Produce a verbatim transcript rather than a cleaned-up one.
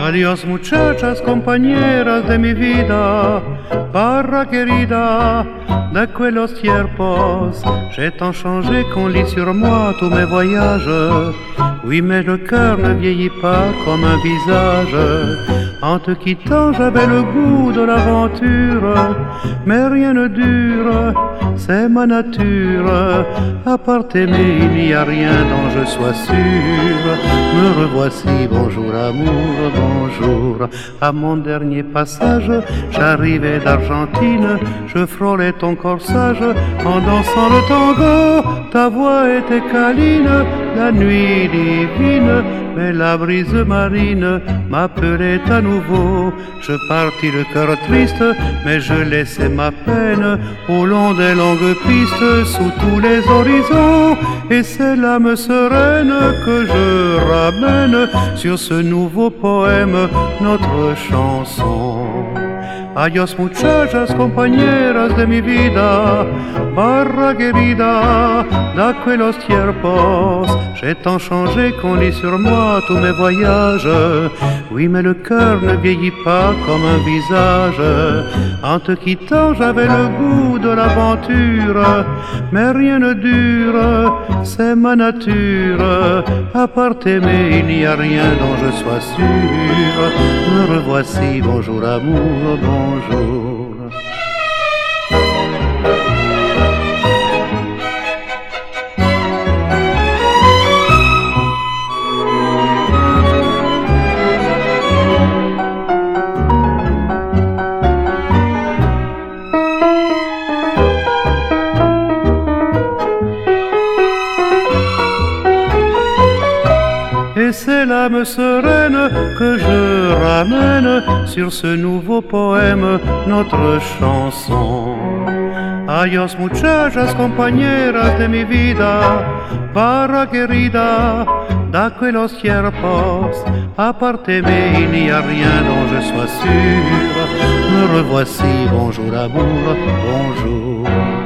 Adiós muchachas, compañeras de mi vida, parra querida, de quellos tiempos. J'ai tant changé qu'on lit sur moi tous mes voyages. Oui, mais le cœur ne vieillit pas comme un visage. En te quittant, j'avais le goût de l'aventure, mais rien ne dure, c'est ma nature. À part t'aimer, il n'y a rien dont je sois sûr. Me revoici, bonjour amour, bonjour. À mon dernier passage, j'arrivais d'Argentine, je frôlais ton corsage en dansant le tango. Ta voix était câline, la nuit divine, mais la brise marine m'appelait à nouveau. Je partis le cœur triste, mais je laissais ma peine au long des longues pistes, sous tous les horizons. Et c'est l'âme sereine que je ramène sur ce nouveau poème, notre chanson. Adiós muchachas, compañeras de mi vida, parra querida, da quellos tiempos. J'ai tant changé qu'on lit sur moi tous mes voyages. Oui, mais le cœur ne vieillit pas comme un visage. En te quittant, j'avais le goût de l'aventure, mais rien ne dure, c'est ma nature. À part t'aimer, il n'y a rien dont je sois sûr. Me revoici, bonjour amour, bonjour. Et c'est l'âme sereine que je ramène sur ce nouveau poème, notre chanson. Adiós muchachas, compañeras de mi vida, parra querida, da quellos tiempos. À part t'aimer, il n'y a rien dont je sois sûr. Me revoici, bonjour amour, bonjour.